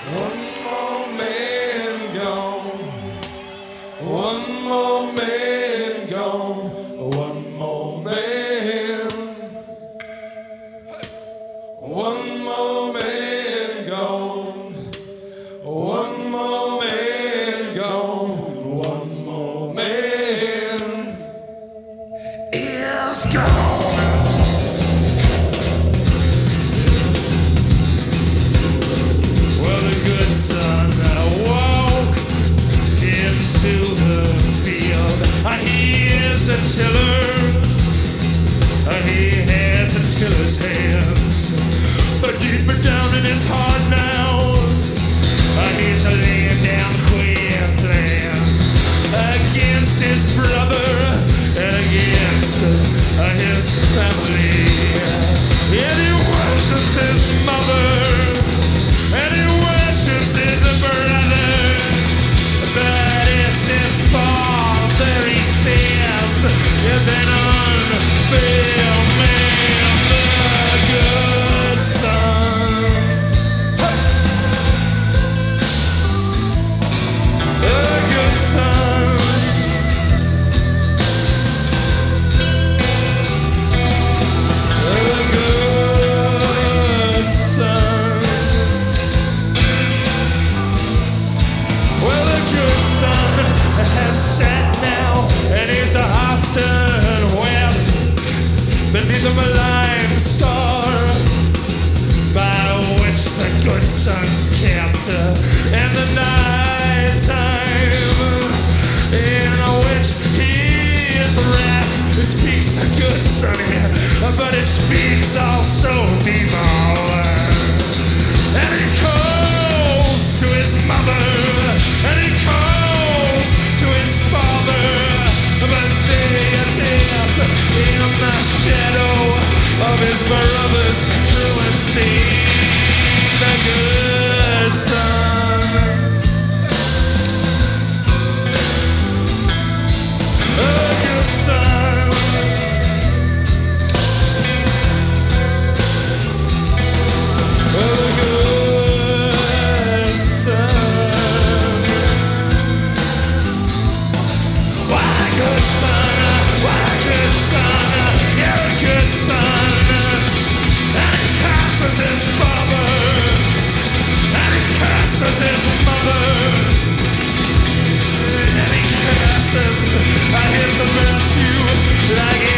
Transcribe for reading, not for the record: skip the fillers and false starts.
One more man gone. One more man gone. One more man. One more man gone. One more man gone. One more man is gone. A tiller, he has a tiller's hands, but deeper down in his heart now, he's laying down queer plans against his brother and against his family. And he worships his mother, and he worships his brother, but it's his father, he says, is an unfair man, the good son. The good son. The good son. Well, the good son has sat now and is often wept beneath the malign star by which the good son's kept in the night time, in which he is wrapped. It speaks the good son here, but it speaks also evil, and he calls to his mother, and he calls to his father, but they are death in the shadow of his brother's truancy. The good son. The good son. The good son. Why good son? Why good son? You're a good son. And he curses his father, and he curses his mother, and he curses his virtue like